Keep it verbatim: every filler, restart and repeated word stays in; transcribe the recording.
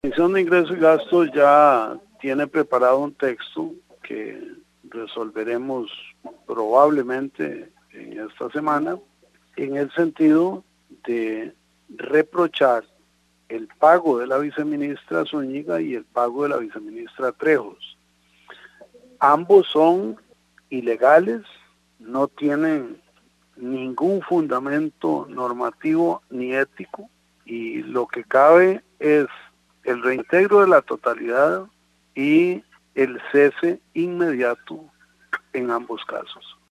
La Comisión de Ingresos y Gastos ya tiene preparado un texto que resolveremos probablemente en esta semana, en el sentido de reprochar el pago de la viceministra Zúñiga y el pago de la viceministra Trejos. Ambos son ilegales, no tienen ningún fundamento normativo ni ético, y lo que cabe es el reintegro de la totalidad y el cese inmediato en ambos casos.